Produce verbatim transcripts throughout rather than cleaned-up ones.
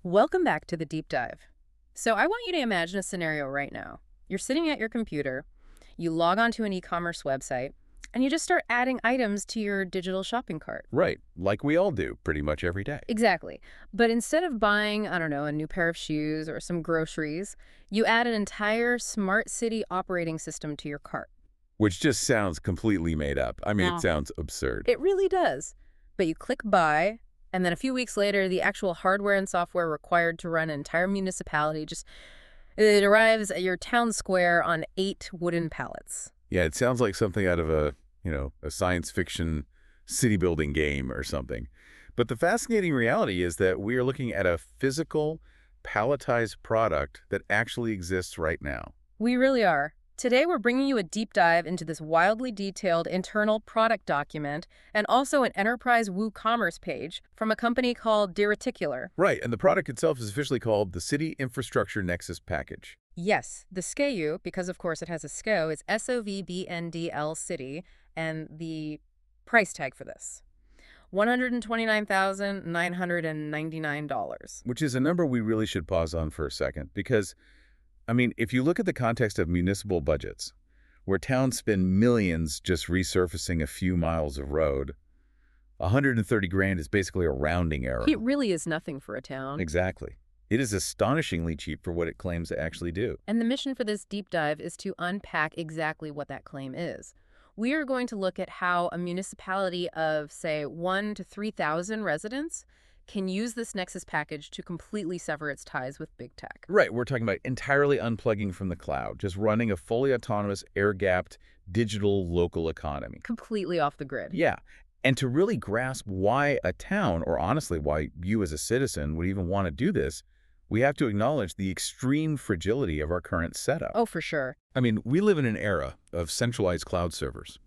Welcome back to the deep dive. So, I want you to imagine a scenario right now. You're sitting at your computer, you log onto an e-commerce website, and you just start adding items to your digital shopping cart. Right, like we all do pretty much every day. Exactly. But instead of buying, I don't know, a new pair of shoes or some groceries, you add an entire smart city operating system to your cart. Which just sounds completely made up. I mean, it Yeah. sounds absurd. It really does. But you click buy, and then a few weeks later, the actual hardware and software required to run an entire municipality just it arrives at your town square on eight wooden pallets. Yeah, it sounds like something out of a, you know, a science fiction city building game or something. But the fascinating reality is that we are looking at a physical, palletized product that actually exists right now. We really are. Today, we're bringing you a deep dive into this wildly detailed internal product document and also an enterprise WooCommerce page from a company called Dereticular. Right, and the product itself is officially called the City Infrastructure Nexus Package. Yes, the S K U, because of course it has a S C O, is S O V B N D L City, and the price tag for this, one hundred twenty-nine thousand nine hundred ninety-nine dollars. Which is a number we really should pause on for a second because, I mean, if you look at the context of municipal budgets, where towns spend millions just resurfacing a few miles of road, one hundred thirty grand is basically a rounding error. It really is nothing for a town. Exactly. It is astonishingly cheap for what it claims to actually do. And the mission for this deep dive is to unpack exactly what that claim is. We are going to look at how a municipality of, say, one to three thousand residents can use this Nexus package to completely sever its ties with big tech. Right, we're talking about entirely unplugging from the cloud, just running a fully autonomous, air-gapped, digital local economy. Completely off the grid. Yeah, and to really grasp why a town, or honestly why you as a citizen would even want to do this, we have to acknowledge the extreme fragility of our current setup. Oh, for sure. I mean, we live in an era of centralized cloud servers.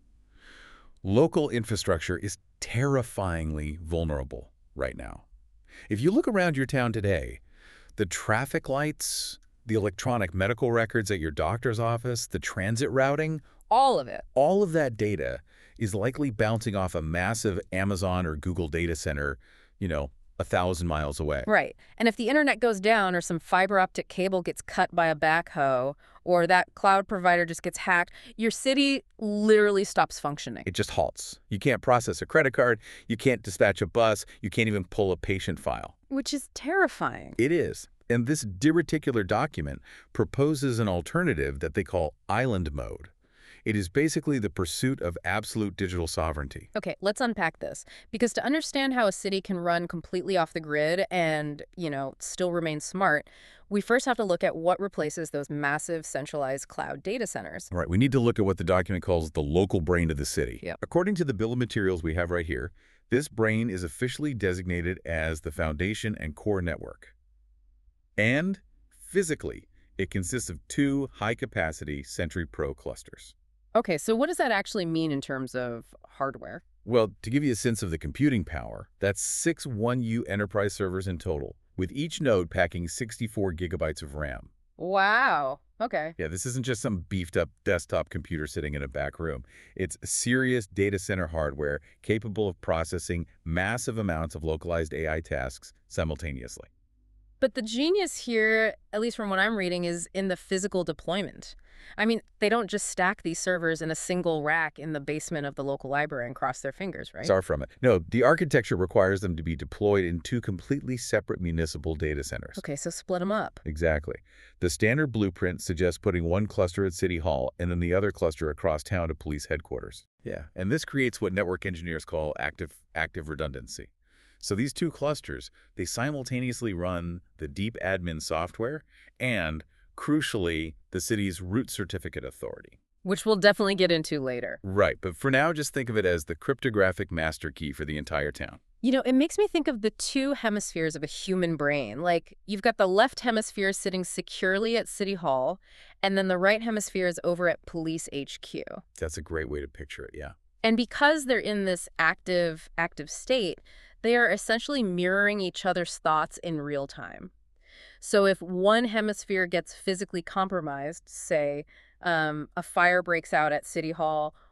Local infrastructure is terrifyingly vulnerable right now. If you look around your town today, the traffic lights, the electronic medical records at your doctor's office, the transit routing, All of it. all of that data is likely bouncing off a massive Amazon or Google data center, you know, a thousand miles away. Right. And if the internet goes down or some fiber optic cable gets cut by a backhoe or that cloud provider just gets hacked, your city literally stops functioning. It just halts. You can't process a credit card, you can't dispatch a bus, you can't even pull a patient file. Which is terrifying. It is. And this dereticular document proposes an alternative that they call island mode. It is basically the pursuit of absolute digital sovereignty. Okay, let's unpack this. Because to understand how a city can run completely off the grid and, you know, still remain smart, we first have to look at what replaces those massive centralized cloud data centers. All right, we need to look at what the document calls the local brain of the city. Yep. According to the bill of materials we have right here, this brain is officially designated as the foundation and core network. And physically, it consists of two high-capacity Sentry Pro clusters. Okay, so what does that actually mean in terms of hardware? Well, to give you a sense of the computing power, that's six one U enterprise servers in total, with each node packing sixty-four gigabytes of RAM. Wow. Okay. Yeah, this isn't just some beefed-up desktop computer sitting in a back room. It's serious data center hardware capable of processing massive amounts of localized A I tasks simultaneously. But the genius here, at least from what I'm reading, is in the physical deployment. I mean, they don't just stack these servers in a single rack in the basement of the local library and cross their fingers, right? Far from it. No, the architecture requires them to be deployed in two completely separate municipal data centers. Okay, so split them up. Exactly. The standard blueprint suggests putting one cluster at City Hall and then the other cluster across town to police headquarters. Yeah, and this creates what network engineers call active, active redundancy. So these two clusters, they simultaneously run the deep admin software and, crucially, the city's root certificate authority. Which we'll definitely get into later. Right, but for now, just think of it as the cryptographic master key for the entire town. You know, it makes me think of the two hemispheres of a human brain. Like, you've got the left hemisphere sitting securely at City Hall, and then the right hemisphere is over at Police H Q. That's a great way to picture it, yeah. And because they're in this active, active state, they are essentially mirroring each other's thoughts in real time. So if one hemisphere gets physically compromised, say um, a fire breaks out at City Hall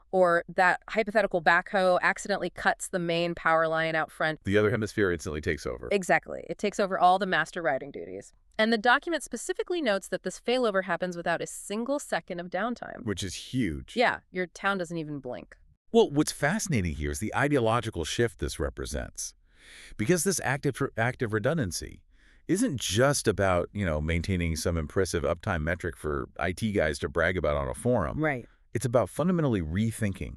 or that hypothetical backhoe accidentally cuts the main power line out front. The other hemisphere instantly takes over. Exactly. It takes over all the master riding duties. And the document specifically notes that this failover happens without a single second of downtime. Which is huge. Yeah, your town doesn't even blink. Well, what's fascinating here is the ideological shift this represents. Because this active, active redundancy isn't just about, you know, maintaining some impressive uptime metric for I T guys to brag about on a forum. Right. It's about fundamentally rethinking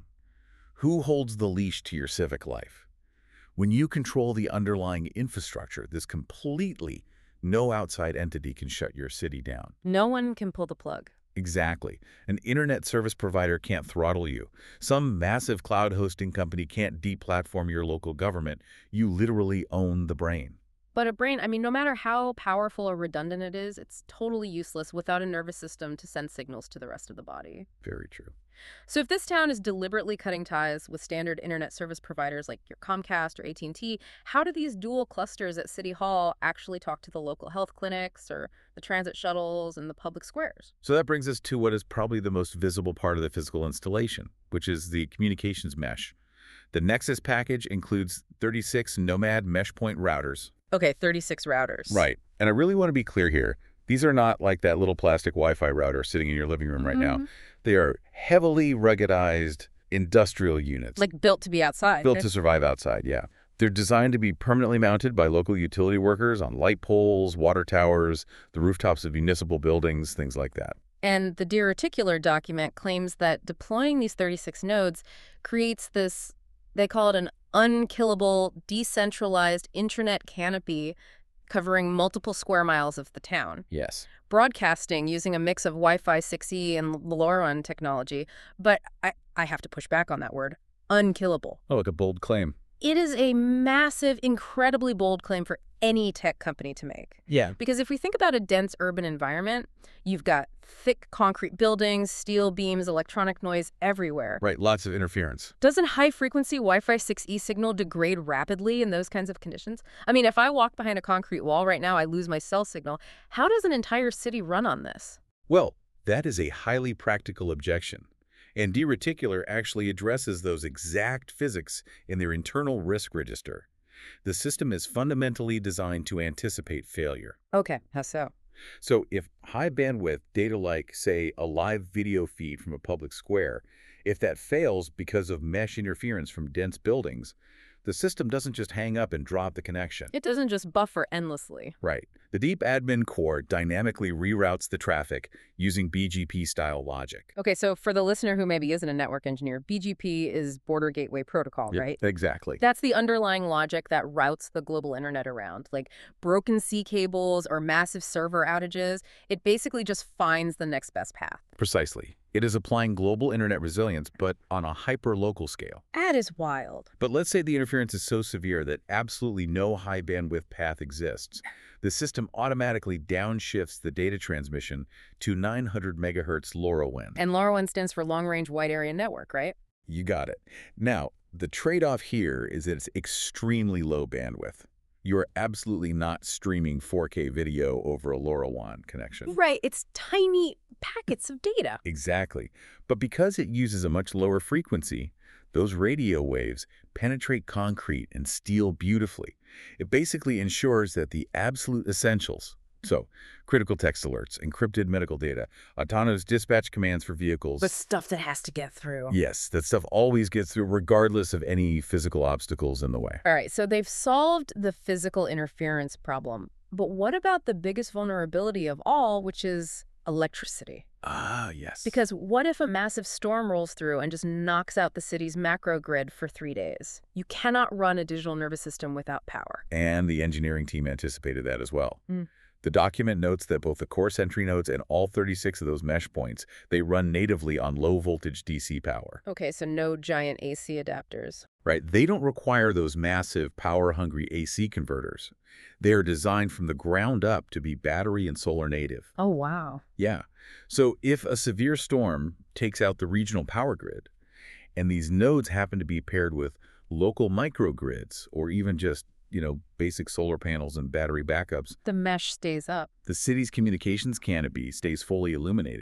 who holds the leash to your civic life. When you control the underlying infrastructure, this completely no outside entity can shut your city down. No one can pull the plug. Exactly. An internet service provider can't throttle you. Some massive cloud hosting company can't deplatform your local government. You literally own the brain. But a brain, I mean, no matter how powerful or redundant it is, it's totally useless without a nervous system to send signals to the rest of the body. Very true. So if this town is deliberately cutting ties with standard internet service providers like your Comcast or A T and T, how do these dual clusters at City Hall actually talk to the local health clinics or the transit shuttles and the public squares? So that brings us to what is probably the most visible part of the physical installation, which is the communications mesh. The Nexus package includes thirty-six Nomad mesh point routers. Okay, thirty-six routers. Right. And I really want to be clear here. These are not like that little plastic Wi-Fi router sitting in your living room right Mm-hmm. now. They are heavily ruggedized industrial units. Like built to be outside. Built to survive outside, yeah. They're designed to be permanently mounted by local utility workers on light poles, water towers, the rooftops of municipal buildings, things like that. And the Dear Reticular document claims that deploying these thirty-six nodes creates this, they call it an unkillable, decentralized intranet canopy covering multiple square miles of the town. Yes. Broadcasting using a mix of Wi-Fi six E and LoRaWAN technology, but I, I have to push back on that word, unkillable. Oh, like a bold claim. It is a massive, incredibly bold claim for any tech company to make. Yeah. Because if we think about a dense urban environment, you've got thick concrete buildings, steel beams, electronic noise everywhere. Right, lots of interference. Doesn't high-frequency Wi-Fi six E signal degrade rapidly in those kinds of conditions? I mean, if I walk behind a concrete wall right now, I lose my cell signal. How does an entire city run on this? Well, that is a highly practical objection. And Dear Reticular actually addresses those exact physics in their internal risk register. The system is fundamentally designed to anticipate failure. Okay, how so? So if high bandwidth data like, say, a live video feed from a public square, if that fails because of mesh interference from dense buildings, the system doesn't just hang up and drop the connection. It doesn't just buffer endlessly. Right. The deep admin core dynamically reroutes the traffic using B G P-style logic. Okay, so for the listener who maybe isn't a network engineer, B G P is Border Gateway Protocol, Yep, right? exactly. That's the underlying logic that routes the global internet around. Like broken C cables or massive server outages, it basically just finds the next best path. Precisely. It is applying global internet resilience, but on a hyper-local scale. That is wild. But let's say the interference is so severe that absolutely no high bandwidth path exists. The system automatically downshifts the data transmission to nine hundred megahertz LoRaWAN. And LoRaWAN stands for Long Range Wide Area Network, right? You got it. Now, the trade-off here is that it's extremely low bandwidth. You're absolutely not streaming four K video over a LoRaWAN connection. Right, it's tiny packets of data. Exactly. But because it uses a much lower frequency, those radio waves penetrate concrete and steel beautifully. It basically ensures that the absolute essentials, so critical text alerts, encrypted medical data, autonomous dispatch commands for vehicles. The stuff that has to get through. Yes, that stuff always gets through regardless of any physical obstacles in the way. All right, so they've solved the physical interference problem. But what about the biggest vulnerability of all, which is electricity? Ah, yes. Because what if a massive storm rolls through and just knocks out the city's macro grid for three days? You cannot run a digital nervous system without power. And the engineering team anticipated that as well. Mm. The document notes that both the core Sentry nodes and all thirty-six of those mesh points, they run natively on low-voltage D C power. Okay, so no giant A C adapters. Right? They don't require those massive, power-hungry A C converters. They are designed from the ground up to be battery and solar native. Oh, wow. Yeah. So if a severe storm takes out the regional power grid, and these nodes happen to be paired with local microgrids, or even just, you know, basic solar panels and battery backups, The mesh stays up. the city's communications canopy stays fully illuminated.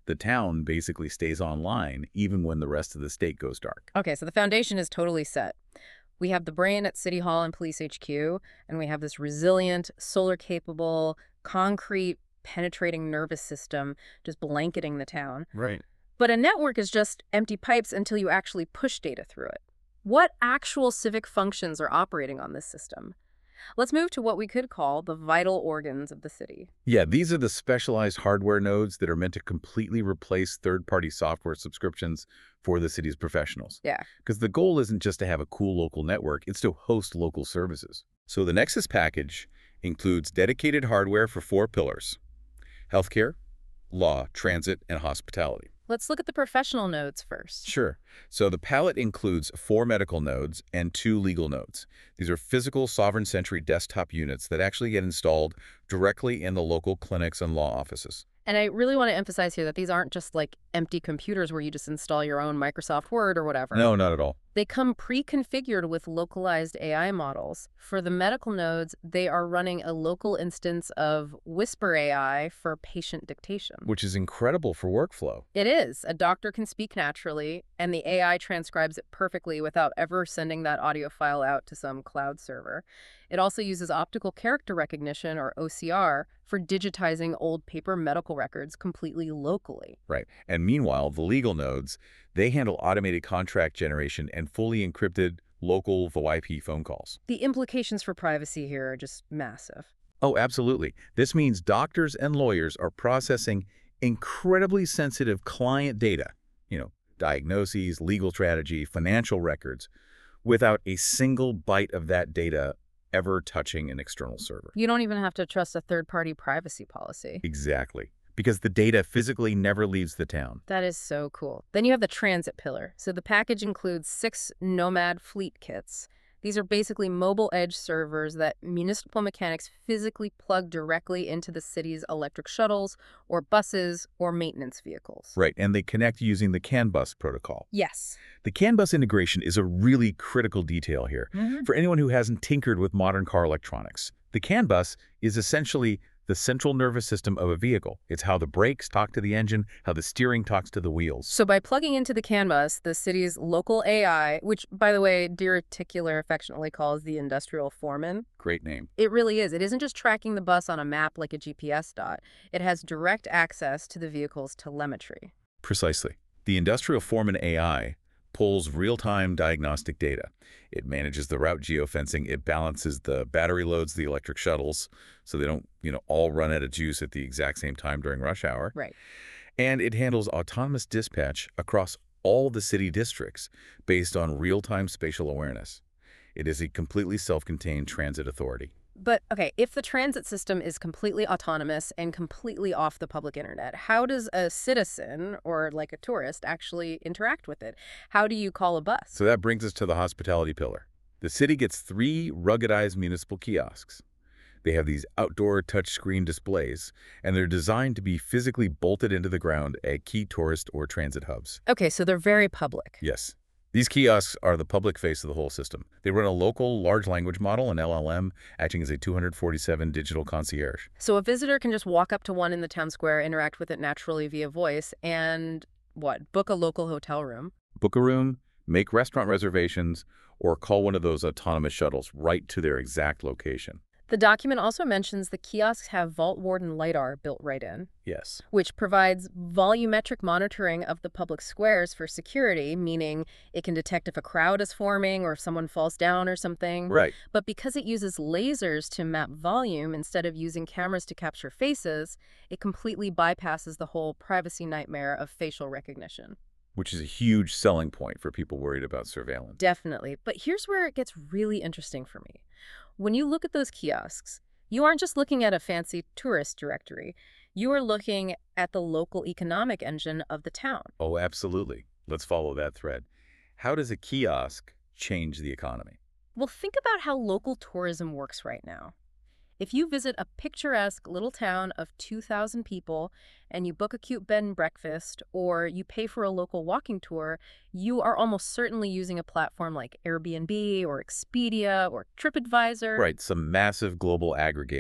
The town basically stays online even when the rest of the state goes dark. Okay, so the foundation is totally set. We have the brain at City Hall and Police H Q, and we have this resilient, solar-capable, concrete, penetrating nervous system just blanketing the town. Right. But a network is just empty pipes until you actually push data through it. What actual civic functions are operating on this system? Let's move to what we could call the vital organs of the city. Yeah, these are the specialized hardware nodes that are meant to completely replace third-party software subscriptions for the city's professionals. Yeah. Because the goal isn't just to have a cool local network, it's to host local services. So the Nexus package includes dedicated hardware for four pillars: healthcare, law, transit, and hospitality. Let's look at the professional nodes first. Sure. So the palette includes four medical nodes and two legal nodes. These are physical Sovereign Century desktop units that actually get installed directly in the local clinics and law offices. And I really want to emphasize here that these aren't just like empty computers where you just install your own Microsoft Word or whatever. No, not at all. They come pre-configured with localized A I models. For the medical nodes, they are running a local instance of Whisper A I for patient dictation. Which is incredible for workflow. It is. A doctor can speak naturally, and the A I transcribes it perfectly without ever sending that audio file out to some cloud server. It also uses optical character recognition, or O C R, for digitizing old paper medical records completely locally. Right. And meanwhile, the legal nodes, they handle automated contract generation and fully encrypted local V O I P phone calls. The implications for privacy here are just massive. Oh, absolutely. This means doctors and lawyers are processing incredibly sensitive client data, you know, diagnoses, legal strategy, financial records, without a single byte of that data ever touching an external server. You don't even have to trust a third-party privacy policy. Exactly. Because the data physically never leaves the town. That is so cool. Then you have the transit pillar. So the package includes six Nomad fleet kits. These are basically mobile edge servers that municipal mechanics physically plug directly into the city's electric shuttles or buses or maintenance vehicles. Right, and they connect using the CAN bus protocol. Yes. The CAN bus integration is a really critical detail here. Mm-hmm. For anyone who hasn't tinkered with modern car electronics, the CAN bus is essentially the central nervous system of a vehicle. It's how the brakes talk to the engine, how the steering talks to the wheels. So by plugging into the CAN bus, the city's local A I, which, by the way, Dear Tickler affectionately calls the industrial foreman. Great name. It really is. It isn't just tracking the bus on a map like a G P S dot. It has direct access to the vehicle's telemetry. Precisely. The industrial foreman A I pulls real-time diagnostic data. It manages the route geofencing. It balances the battery loads, the electric shuttles, so they don't, you know, all run out of juice at the exact same time during rush hour. Right. And it handles autonomous dispatch across all the city districts based on real-time spatial awareness. It is a completely self-contained transit authority. But, okay, if the transit system is completely autonomous and completely off the public internet, how does a citizen, or like a tourist, actually interact with it? How do you call a bus? So that brings us to the hospitality pillar. The city gets three ruggedized municipal kiosks. They have these outdoor touchscreen displays, and they're designed to be physically bolted into the ground at key tourist or transit hubs. Okay, so they're very public. Yes. These kiosks are the public face of the whole system. They run a local large language model, an L L M, acting as a two hundred forty-seven digital concierge. So a visitor can just walk up to one in the town square, interact with it naturally via voice, and, what, book a local hotel room? Book a room, make restaurant reservations, or call one of those autonomous shuttles right to their exact location. The document also mentions the kiosks have Vault Warden LiDAR built right in. Yes. Which provides volumetric monitoring of the public squares for security, meaning it can detect if a crowd is forming or if someone falls down or something. Right. But because it uses lasers to map volume instead of using cameras to capture faces, it completely bypasses the whole privacy nightmare of facial recognition. Which is a huge selling point for people worried about surveillance. Definitely. But here's where it gets really interesting for me. When you look at those kiosks, you aren't just looking at a fancy tourist directory. You are looking at the local economic engine of the town. Oh, absolutely. Let's follow that thread. How does a kiosk change the economy? Well, think about how local tourism works right now. If you visit a picturesque little town of two thousand people and you book a cute bed and breakfast or you pay for a local walking tour, you are almost certainly using a platform like Airbnb or Expedia or TripAdvisor. Right, some massive global aggregator.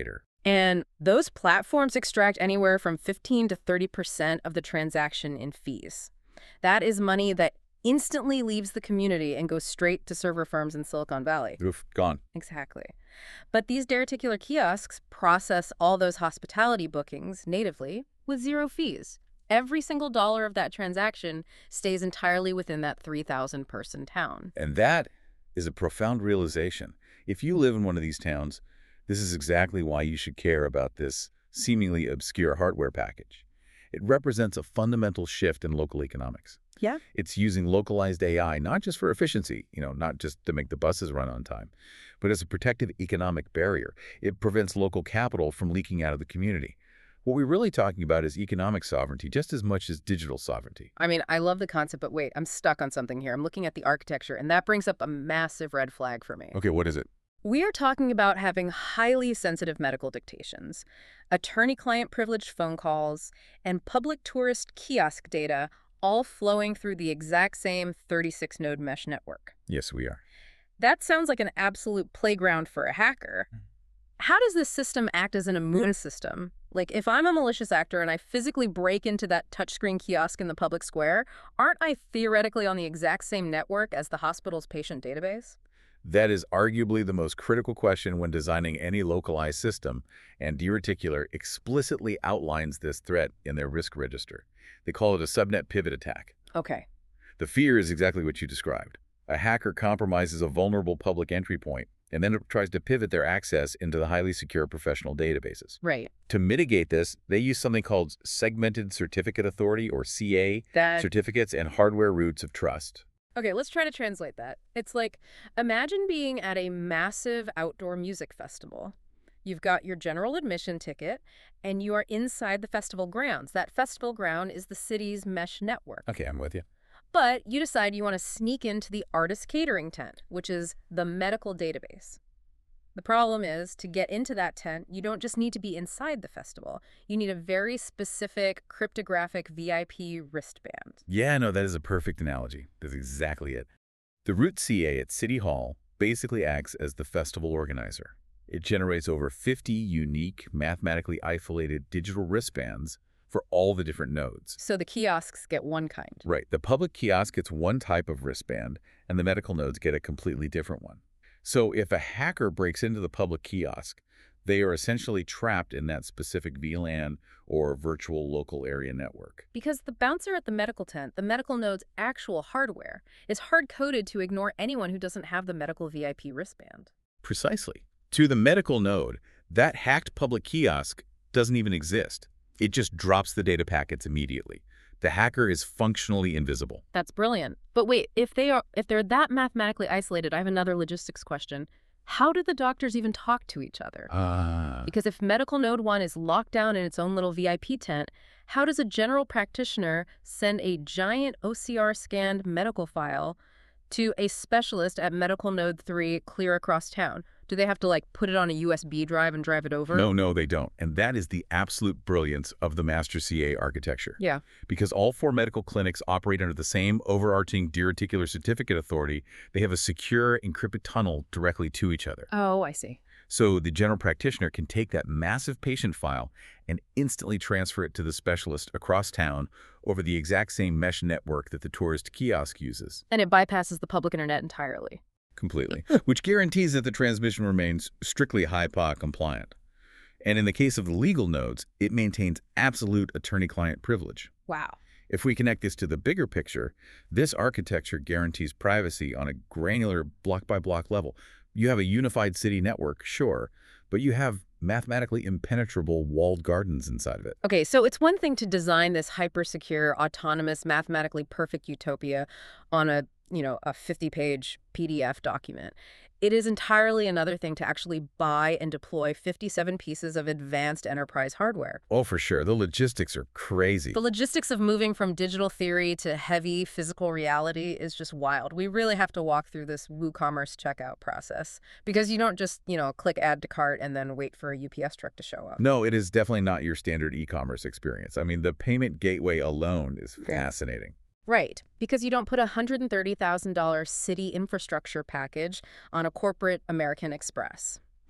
And those platforms extract anywhere from fifteen to thirty percent of the transaction in fees. That is money that instantly leaves the community and goes straight to server firms in Silicon Valley. Oof, gone. Exactly. But these dereticular kiosks process all those hospitality bookings natively with zero fees. Every single dollar of that transaction stays entirely within that three thousand person town. And that is a profound realization. If you live in one of these towns, this is exactly why you should care about this seemingly obscure hardware package. It represents a fundamental shift in local economics. Yeah. It's using localized A I, not just for efficiency, you know, not just to make the buses run on time, but as a protective economic barrier. It prevents local capital from leaking out of the community. What we're really talking about is economic sovereignty just as much as digital sovereignty. I mean, I love the concept, but wait, I'm stuck on something here. I'm looking at the architecture, and that brings up a massive red flag for me. Okay, what is it? We are talking about having highly sensitive medical dictations, attorney-client privileged phone calls, and public tourist kiosk data all flowing through the exact same thirty-six node mesh network. Yes, we are. That sounds like an absolute playground for a hacker. How does this system act as an immune system? Like, if I'm a malicious actor and I physically break into that touchscreen kiosk in the public square, aren't I theoretically on the exact same network as the hospital's patient database? That is arguably the most critical question when designing any localized system, and D-Reticular explicitly outlines this threat in their risk register. They call it a subnet pivot attack. Okay. The fear is exactly what you described. A hacker compromises a vulnerable public entry point, and then it tries to pivot their access into the highly secure professional databases. Right. To mitigate this, they use something called Segmented Certificate Authority, or C A, That... certificates and hardware roots of trust. Okay, let's try to translate that. It's like, imagine being at a massive outdoor music festival. You've got your general admission ticket, and you are inside the festival grounds. That festival ground is the city's mesh network. Okay, I'm with you. But you decide you want to sneak into the artist catering tent, which is the medical database. The problem is, to get into that tent, you don't just need to be inside the festival. You need a very specific cryptographic V I P wristband. Yeah, no, that is a perfect analogy. That's exactly it. The Root C A at City Hall basically acts as the festival organizer. It generates over fifty unique, mathematically isolated digital wristbands for all the different nodes. So the kiosks get one kind. Right. The public kiosk gets one type of wristband, and the medical nodes get a completely different one. So if a hacker breaks into the public kiosk, they are essentially trapped in that specific V LAN or virtual local area network. Because the bouncer at the medical tent, the medical node's actual hardware, is hard-coded to ignore anyone who doesn't have the medical V I P wristband. Precisely. To the medical node, that hacked public kiosk doesn't even exist. It just drops the data packets immediately. The hacker is functionally invisible. That's brilliant. But wait, if they are if they're that mathematically isolated, I have another logistics question. How do the doctors even talk to each other? Ah. Because if medical node one is locked down in its own little V I P tent, how does a general practitioner send a giant O C R scanned medical file to a specialist at medical node three clear across town? Do they have to, like, put it on a U S B drive and drive it over? No, no, they don't. And that is the absolute brilliance of the master C A architecture. Yeah. Because all four medical clinics operate under the same overarching D-Reticular certificate authority, they have a secure encrypted tunnel directly to each other. Oh, I see. So the general practitioner can take that massive patient file and instantly transfer it to the specialist across town over the exact same mesh network that the tourist kiosk uses. And it bypasses the public internet entirely. Completely, which guarantees that the transmission remains strictly H I P A A compliant. And in the case of the legal nodes, it maintains absolute attorney-client privilege. Wow. If we connect this to the bigger picture, this architecture guarantees privacy on a granular block-by-block level. You have a unified city network, sure, but you have mathematically impenetrable walled gardens inside of it. Okay, so it's one thing to design this hyper-secure, autonomous, mathematically perfect utopia on a, you know, a fifty-page P D F document. It is entirely another thing to actually buy and deploy fifty-seven pieces of advanced enterprise hardware. Oh, for sure. The logistics are crazy. The logistics of moving from digital theory to heavy physical reality is just wild. We really have to walk through this WooCommerce checkout process because you don't just, you know, click add to cart and then wait for a U P S truck to show up. No, it is definitely not your standard e-commerce experience. I mean, the payment gateway alone is fascinating. Right, because you don't put a one hundred thirty thousand dollar city infrastructure package on a corporate American Express.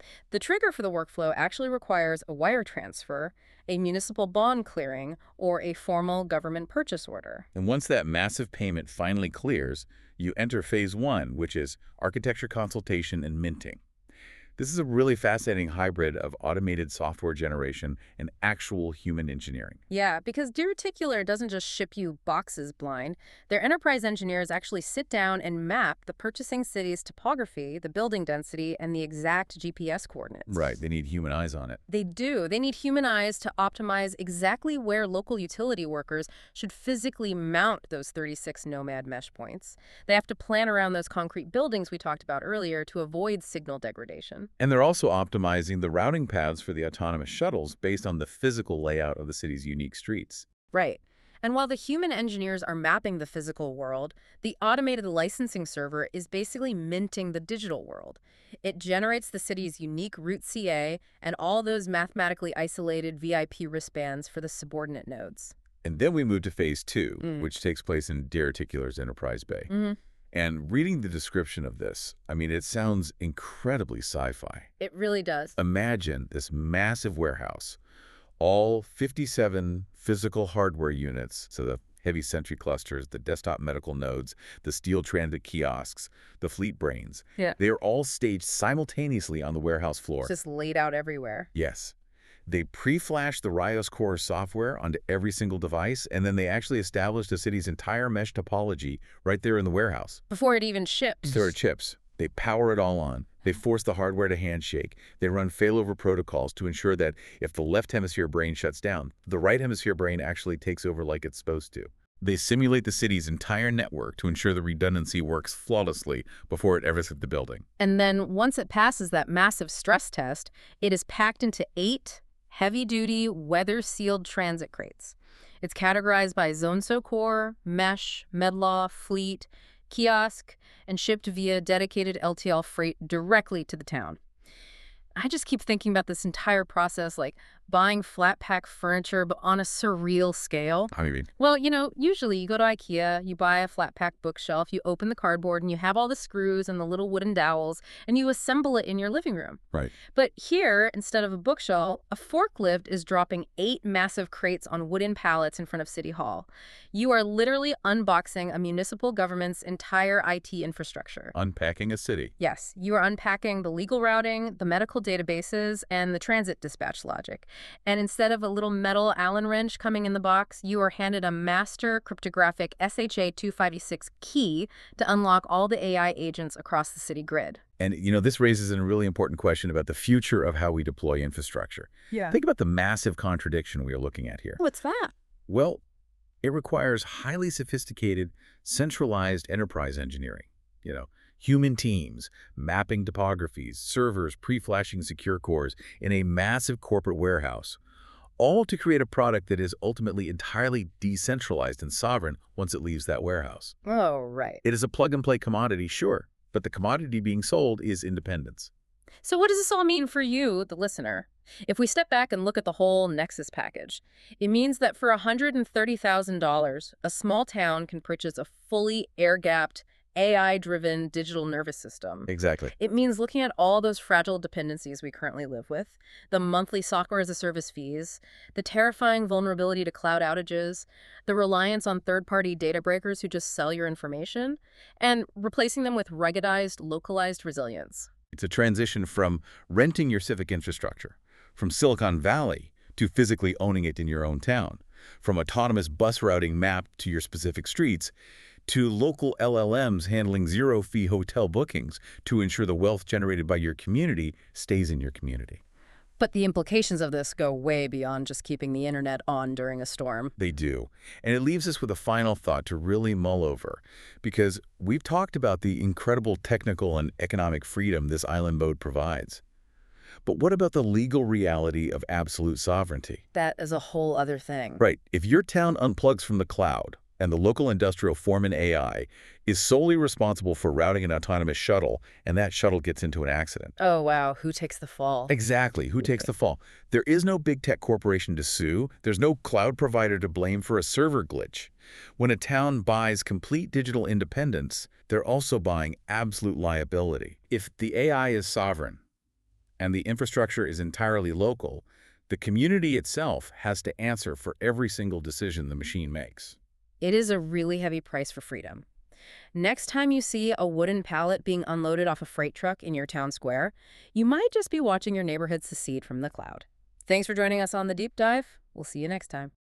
The trigger for the workflow actually requires a wire transfer, a municipal bond clearing, or a formal government purchase order. And once that massive payment finally clears, you enter phase one, which is architecture consultation and minting. This is a really fascinating hybrid of automated software generation and actual human engineering. Yeah, because Deer Reticular doesn't just ship you boxes blind. Their enterprise engineers actually sit down and map the purchasing city's topography, the building density, and the exact G P S coordinates. Right, they need human eyes on it. They do. They need human eyes to optimize exactly where local utility workers should physically mount those thirty-six Nomad mesh points. They have to plan around those concrete buildings we talked about earlier to avoid signal degradation. And they're also optimizing the routing paths for the autonomous shuttles based on the physical layout of the city's unique streets. Right. And while the human engineers are mapping the physical world, the automated licensing server is basically minting the digital world. It generates the city's unique root C A and all those mathematically isolated V I P wristbands for the subordinate nodes. And then we move to phase two, Mm. which takes place in Deer Reticular's Enterprise Bay. Mm-hmm. And reading the description of this, I mean, it sounds incredibly sci-fi. It really does. Imagine this massive warehouse, all fifty-seven physical hardware units, so the heavy Sentry clusters, the desktop medical nodes, the steel transit kiosks, the fleet brains. Yeah. They are all staged simultaneously on the warehouse floor. It's just laid out everywhere. Yes. They pre-flash the Rios Core software onto every single device, and then they actually establish the city's entire mesh topology right there in the warehouse. Before it even ships. There are chips. They power it all on. They force the hardware to handshake. They run failover protocols to ensure that if the left hemisphere brain shuts down, the right hemisphere brain actually takes over like it's supposed to. They simulate the city's entire network to ensure the redundancy works flawlessly before it ever hits the building. And then once it passes that massive stress test, it is packed into eight heavy-duty, weather-sealed transit crates. It's categorized by Zone SOCOR, Mesh, Medlaw, Fleet, Kiosk, and shipped via dedicated L T L freight directly to the town. I just keep thinking about this entire process like buying flat-pack furniture, but on a surreal scale. How do you mean? Well, you know, usually you go to IKEA, you buy a flat-pack bookshelf, you open the cardboard, and you have all the screws and the little wooden dowels, and you assemble it in your living room. Right. But here, instead of a bookshelf, a forklift is dropping eight massive crates on wooden pallets in front of City Hall. You are literally unboxing a municipal government's entire I T infrastructure. Unpacking a city. Yes, you are unpacking the legal routing, the medical databases, and the transit dispatch logic. And instead of a little metal Allen wrench coming in the box, you are handed a master cryptographic S H A two fifty-six key to unlock all the A I agents across the city grid. And, you know, this raises a really important question about the future of how we deploy infrastructure. Yeah. Think about the massive contradiction we are looking at here. What's that? Well, it requires highly sophisticated, centralized enterprise engineering. You know, human teams, mapping topographies, servers pre-flashing secure cores in a massive corporate warehouse, all to create a product that is ultimately entirely decentralized and sovereign once it leaves that warehouse. Oh, right. It is a plug-and-play commodity, sure, but the commodity being sold is independence. So what does this all mean for you, the listener? If we step back and look at the whole Nexus package, it means that for one hundred thirty thousand dollars, a small town can purchase a fully air-gapped, A I-driven digital nervous system. Exactly. It means looking at all those fragile dependencies we currently live with, the monthly software-as-a-service fees, the terrifying vulnerability to cloud outages, the reliance on third-party data breakers who just sell your information, and replacing them with ruggedized, localized resilience. It's a transition from renting your civic infrastructure, from Silicon Valley to physically owning it in your own town, from autonomous bus routing mapped to your specific streets, to local L L Ms handling zero-fee hotel bookings to ensure the wealth generated by your community stays in your community. But the implications of this go way beyond just keeping the internet on during a storm. They do. And it leaves us with a final thought to really mull over, because we've talked about the incredible technical and economic freedom this island mode provides. But what about the legal reality of absolute sovereignty? That is a whole other thing. Right. If your town unplugs from the cloud, and the local industrial Foreman A I is solely responsible for routing an autonomous shuttle, and that shuttle gets into an accident. Oh, wow. Who takes the fall? Exactly. Who takes the fall? There is no big tech corporation to sue. There's no cloud provider to blame for a server glitch. When a town buys complete digital independence, they're also buying absolute liability. If the A I is sovereign, and the infrastructure is entirely local, the community itself has to answer for every single decision the machine makes. It is a really heavy price for freedom. Next time you see a wooden pallet being unloaded off a freight truck in your town square, you might just be watching your neighborhood secede from the cloud. Thanks for joining us on The Deep Dive. We'll see you next time.